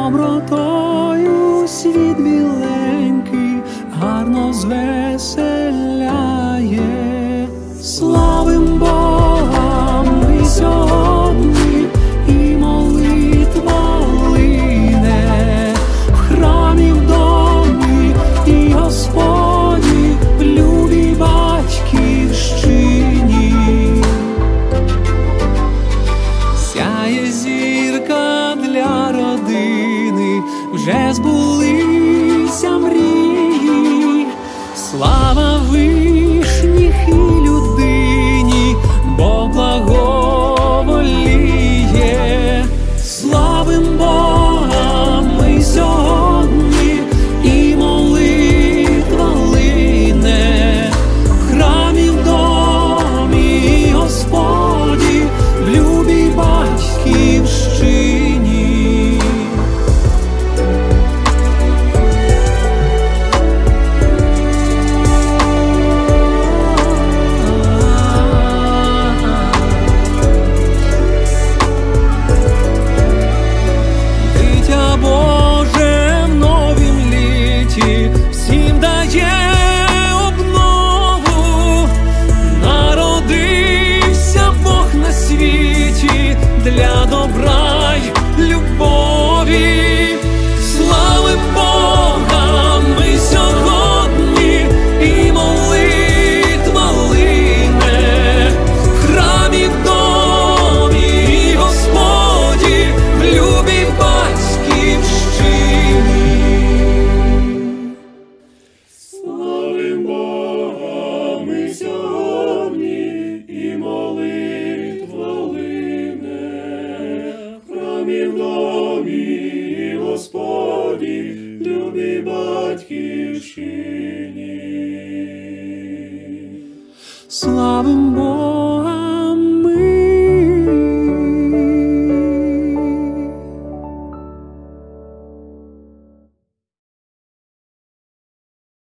добротою світ біленький гарно звеселяє. Славим Бога ми сьогодні, і молитва лине в храмі, в домі і Господі, в любій батьківщині. Сяє зірка для родини, вже збулися мрії. Слава вишніх і людині, Бог благоволіє. Славим Бога ми сьогодні, і молитва лине в храмі, в домі і Господі, в любій батьківщині. Дитя Боже в новім літі всім дає обнову. Народився Бог на світі для добра й любові. Славим Бога ми сьогодні, і молитва лине в храмі, в домі і Господі, в любій батьківщині. Славим Бога ми сьогодні, і молитва лине в храмі, в домі і Господі, любій батьківщині. Славим Бога